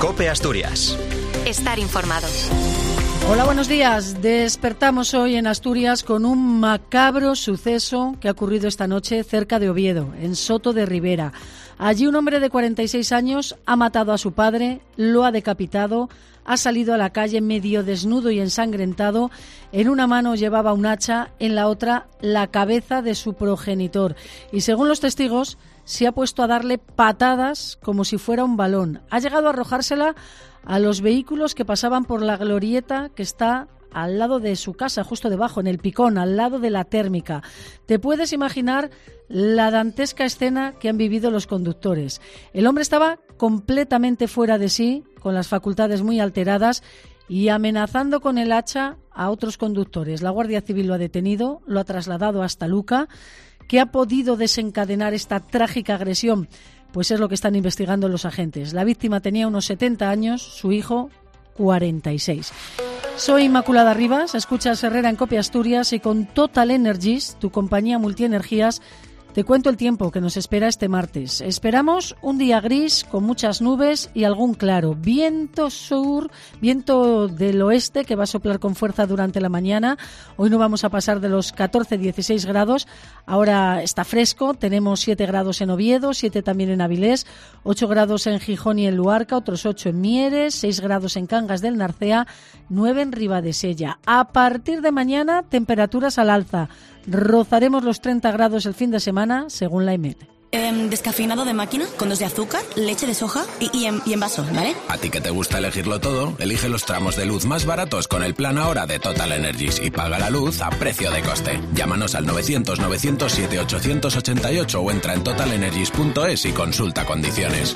COPE Asturias. Estar informado. Hola, buenos días. Despertamos hoy en Asturias con un macabro suceso que ha ocurrido esta noche cerca de Oviedo, en Soto de Ribera. Allí un hombre de 46 años ha matado a su padre, lo ha decapitado, ha salido a la calle medio desnudo y ensangrentado. En una mano llevaba un hacha, en la otra la cabeza de su progenitor. Y según los testigos, se ha puesto a darle patadas como si fuera un balón. Ha llegado a arrojársela a los vehículos que pasaban por la glorieta que está al lado de su casa, justo debajo, en el Picón, al lado de la térmica. Te puedes imaginar la dantesca escena que han vivido los conductores. El hombre estaba completamente fuera de sí, con las facultades muy alteradas y amenazando con el hacha a otros conductores. La Guardia Civil lo ha detenido, lo ha trasladado hasta Luca. ¿Qué ha podido desencadenar esta trágica agresión? Pues es lo que están investigando los agentes. La víctima tenía unos 70 años, su hijo 46. Soy Inmaculada Rivas, escuchas Herrera en COPE Asturias y con Total Energies, tu compañía multienergías, te cuento el tiempo que nos espera este martes. Esperamos un día gris con muchas nubes y algún claro. Viento sur, viento del oeste que va a soplar con fuerza durante la mañana. Hoy no vamos a pasar de los 14-16 grados. Ahora está fresco. Tenemos 7 grados en Oviedo, 7 también en Avilés, 8 grados en Gijón y en Luarca, otros 8 en Mieres, 6 grados en Cangas del Narcea, 9 en Ribadesella. A partir de mañana, temperaturas al alza. Rozaremos los 30 grados el fin de semana, según la EMET. Descafeinado de máquina, con 2 de azúcar, leche de soja y en vaso, ¿vale? A ti que te gusta elegirlo todo, elige los tramos de luz más baratos con el plan ahora de Total Energies y paga la luz a precio de coste. Llámanos al 900-907-888 o entra en totalenergies.es y consulta condiciones.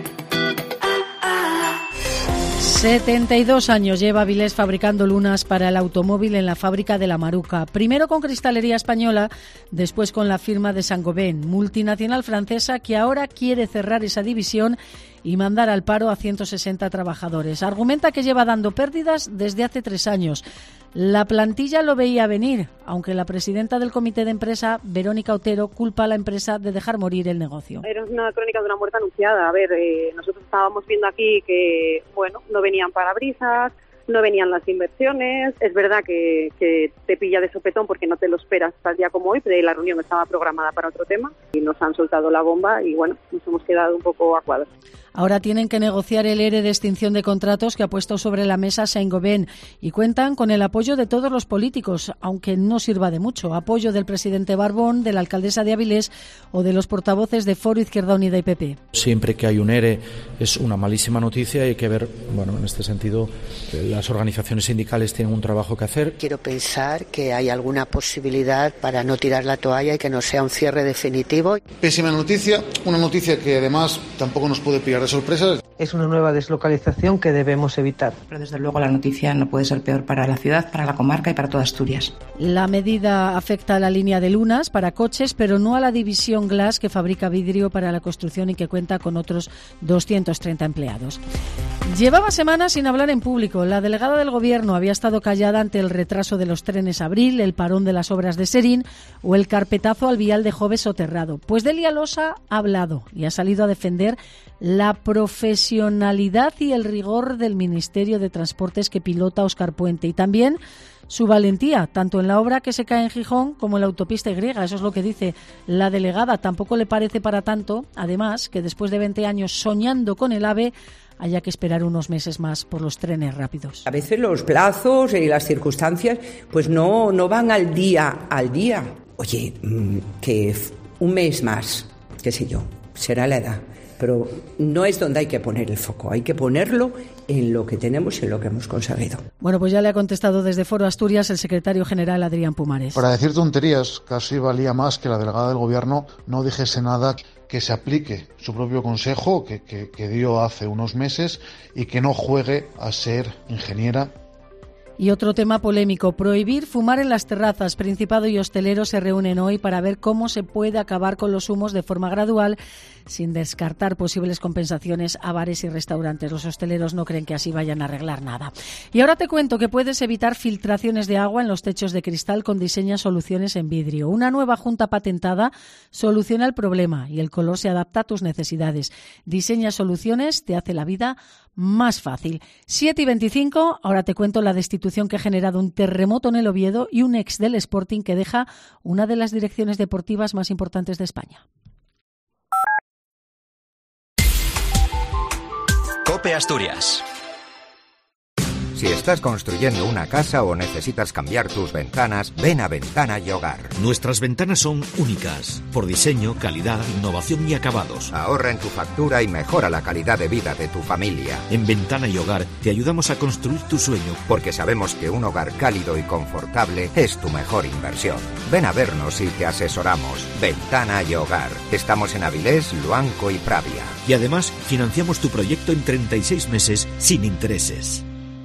72 años lleva Avilés fabricando lunas para el automóvil en la fábrica de La Maruca. Primero con Cristalería Española, después con la firma de Saint-Gobain, multinacional francesa que ahora quiere cerrar esa división y mandar al paro a 160 trabajadores. Argumenta que lleva dando pérdidas desde hace 3 años. La plantilla lo veía venir, aunque la presidenta del comité de empresa, Verónica Otero, culpa a la empresa de dejar morir el negocio. Era una crónica de una muerte anunciada. A ver, nosotros estábamos viendo aquí que, bueno, no venían parabrisas, no venían las inversiones. Es verdad que te pilla de sopetón porque no te lo esperas tal día como hoy, pero la reunión estaba programada para otro tema y nos han soltado la bomba y, bueno, nos hemos quedado un poco a cuadros. Ahora tienen que negociar el ERE de extinción de contratos que ha puesto sobre la mesa Saint-Gobain y cuentan con el apoyo de todos los políticos, aunque no sirva de mucho. Apoyo del presidente Barbón, de la alcaldesa de Avilés o de los portavoces de Foro, Izquierda Unida y PP. Siempre que hay un ERE es una malísima noticia y hay que ver, bueno, en este sentido, las organizaciones sindicales tienen un trabajo que hacer. Quiero pensar que hay alguna posibilidad para no tirar la toalla y que no sea un cierre definitivo. Pésima noticia, una noticia que además tampoco nos puede pillar de sorpresa. Es una nueva deslocalización que debemos evitar. Pero desde luego la noticia no puede ser peor para la ciudad, para la comarca y para toda Asturias. La medida afecta a la línea de lunas para coches, pero no a la división Glass que fabrica vidrio para la construcción y que cuenta con otros 230 empleados. Llevaba semanas sin hablar en público. La delegada del Gobierno había estado callada ante el retraso de los trenes Abril, el parón de las obras de Serín o el carpetazo al vial de Jove soterrado. Pues Delia Losa ha hablado y ha salido a defender la profesionalidad y el rigor del Ministerio de Transportes que pilota Óscar Puente y también su valentía, tanto en la obra que se cae en Gijón como en la autopista Y. Eso es lo que dice la delegada. Tampoco le parece para tanto, además, que después de 20 años soñando con el AVE haya que esperar unos meses más por los trenes rápidos. A veces los plazos y las circunstancias pues no van al día. Oye, que un mes más, qué sé yo, será la edad. Pero no es donde hay que poner el foco, hay que ponerlo en lo que tenemos y en lo que hemos conseguido. Bueno, pues ya le ha contestado desde Foro Asturias el secretario general Adrián Pumares. Para decir tonterías, casi valía más que la delegada del Gobierno no dijese nada, que se aplique su propio consejo que dio hace unos meses y que no juegue a ser ingeniera. Y otro tema polémico, prohibir fumar en las terrazas. Principado y hosteleros se reúnen hoy para ver cómo se puede acabar con los humos de forma gradual, sin descartar posibles compensaciones a bares y restaurantes. Los hosteleros no creen que así vayan a arreglar nada. Y ahora te cuento que puedes evitar filtraciones de agua en los techos de cristal con Diseña Soluciones en vidrio. Una nueva junta patentada soluciona el problema y el color se adapta a tus necesidades. Diseña Soluciones te hace la vida más fácil. 7:25, ahora te cuento la destitución que ha generado un terremoto en el Oviedo y un ex del Sporting que deja una de las direcciones deportivas más importantes de España. COPE Asturias. Si estás construyendo una casa o necesitas cambiar tus ventanas, ven a Ventana y Hogar. Nuestras ventanas son únicas, por diseño, calidad, innovación y acabados. Ahorra en tu factura y mejora la calidad de vida de tu familia. En Ventana y Hogar te ayudamos a construir tu sueño, porque sabemos que un hogar cálido y confortable es tu mejor inversión. Ven a vernos y te asesoramos. Ventana y Hogar. Estamos en Avilés, Luanco y Pravia. Y además financiamos tu proyecto en 36 meses sin intereses.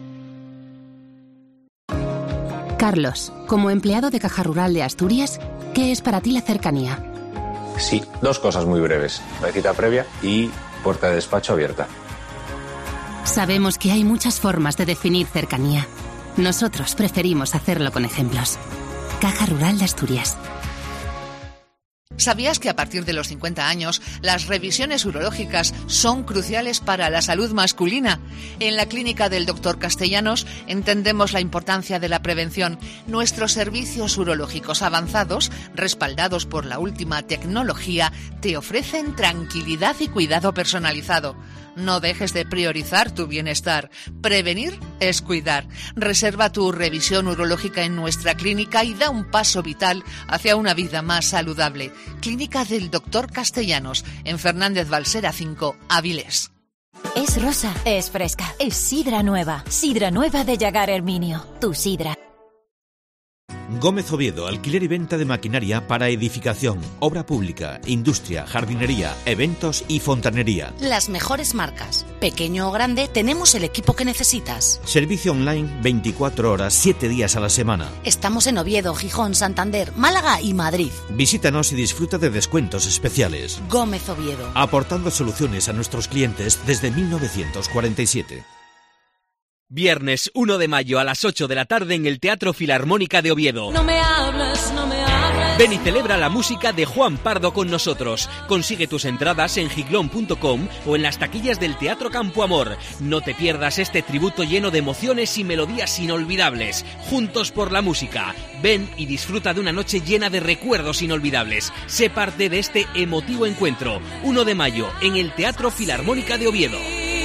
Carlos, como empleado de Caja Rural de Asturias, ¿qué es para ti la cercanía? Sí, dos cosas muy breves. La cita previa y puerta de despacho abierta. Sabemos que hay muchas formas de definir cercanía. Nosotros preferimos hacerlo con ejemplos. Caja Rural de Asturias. ¿Sabías que a partir de los 50 años las revisiones urológicas son cruciales para la salud masculina? En la clínica del Dr. Castellanos entendemos la importancia de la prevención. Nuestros servicios urológicos avanzados, respaldados por la última tecnología, te ofrecen tranquilidad y cuidado personalizado. No dejes de priorizar tu bienestar. Prevenir es cuidar. Reserva tu revisión urológica en nuestra clínica y da un paso vital hacia una vida más saludable. Clínica del Dr. Castellanos, en Fernández Balsera 5, Avilés. Es rosa, es fresca, es sidra nueva de Yagar Herminio, tu sidra. Gómez Oviedo, alquiler y venta de maquinaria para edificación, obra pública, industria, jardinería, eventos y fontanería. Las mejores marcas. Pequeño o grande, tenemos el equipo que necesitas. Servicio online 24 horas, 7 días a la semana. Estamos en Oviedo, Gijón, Santander, Málaga y Madrid. Visítanos y disfruta de descuentos especiales. Gómez Oviedo. Aportando soluciones a nuestros clientes desde 1947. Viernes 1 de mayo a las 8 de la tarde en el Teatro Filarmónica de Oviedo. No me hables, no me hables. Ven y celebra la música de Juan Pardo con nosotros. Consigue tus entradas en giglón.com o en las taquillas del Teatro Campo Amor. No te pierdas este tributo lleno de emociones y melodías inolvidables. Juntos por la música. Ven y disfruta de una noche llena de recuerdos inolvidables. Sé parte de este emotivo encuentro. 1 de mayo en el Teatro Filarmónica de Oviedo.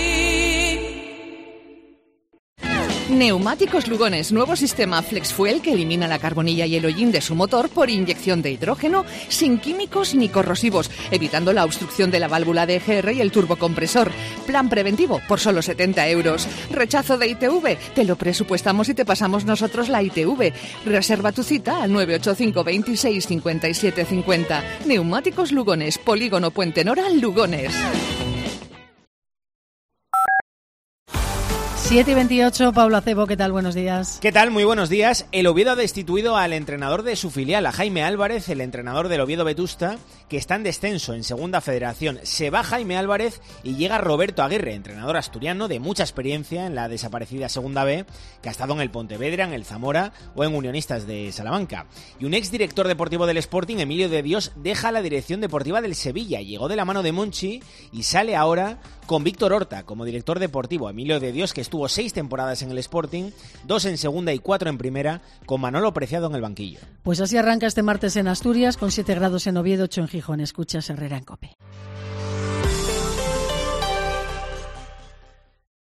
Neumáticos Lugones, nuevo sistema Flex Fuel que elimina la carbonilla y el hollín de su motor por inyección de hidrógeno sin químicos ni corrosivos, evitando la obstrucción de la válvula de EGR y el turbocompresor. Plan preventivo por solo 70 euros. Rechazo de ITV, te lo presupuestamos y te pasamos nosotros la ITV. Reserva tu cita al 985 26 57 50. Neumáticos Lugones, Polígono Puente Nora, Lugones. 7:28, Pablo Acebo, ¿qué tal? Buenos días. ¿Qué tal? Muy buenos días. El Oviedo ha destituido al entrenador de su filial, a Jaime Álvarez, el entrenador del Oviedo Vetusta, que está en descenso en Segunda Federación. Se va Jaime Álvarez y llega Roberto Aguirre, entrenador asturiano de mucha experiencia en la desaparecida Segunda B, que ha estado en el Pontevedra, en el Zamora o en Unionistas de Salamanca. Y un exdirector deportivo del Sporting, Emilio de Dios, deja la dirección deportiva del Sevilla. Llegó de la mano de Monchi y sale ahora con Víctor Horta como director deportivo. Emilio de Dios, que estuvo 6 temporadas en el Sporting, 2 en segunda y 4 en primera, con Manolo Preciado en el banquillo. Pues así arranca este martes en Asturias, con 7 grados en Oviedo, 8 en Gijón. Escuchas Herrera en COPE.